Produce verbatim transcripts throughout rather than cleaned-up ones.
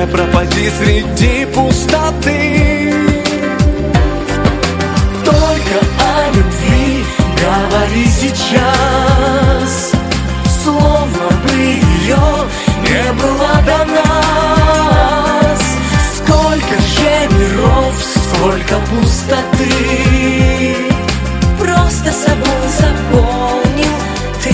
пропади среди пустоты. Только о любви говори сейчас, словно бы ее не было до нас. Сколько же миров, сколько пустоты, просто собой заполнил ты.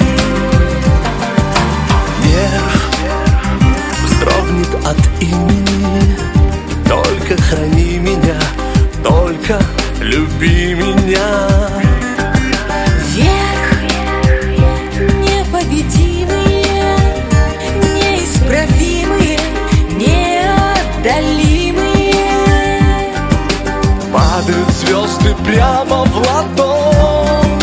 Мир вздрогнет от имени, только храни меня, только люби меня. Вверх непобедимые, неисправимые, неотдалимые. Падают звезды прямо в ладонь,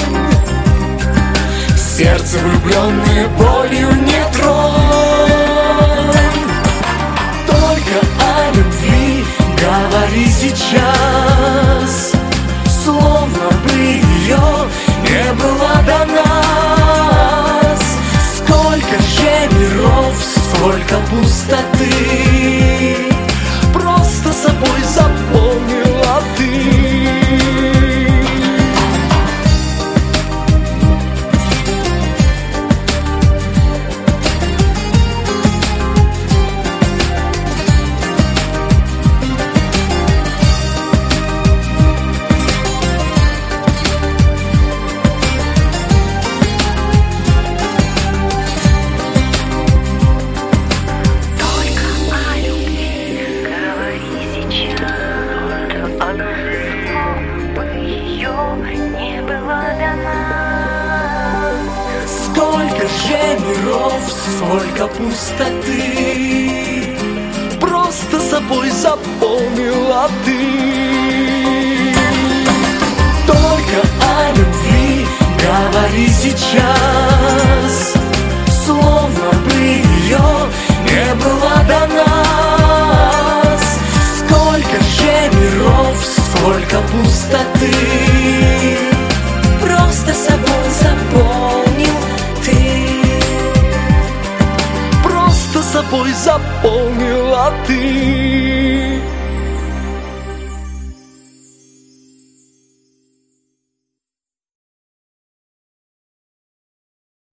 сердце влюбленное болью не тронь. Только о любви говори сейчас, словно бы ее не было до нас. Сколько же миров, сколько пустоты, просто собой заполнила ты. Сколько же миров, сколько пустоты, просто собой заполнила ты. Только о любви говори сейчас, словно бы ее не было до нас. Сколько же миров, сколько пустоты, просто собой заполнил ты. Просто собой заполнила ты.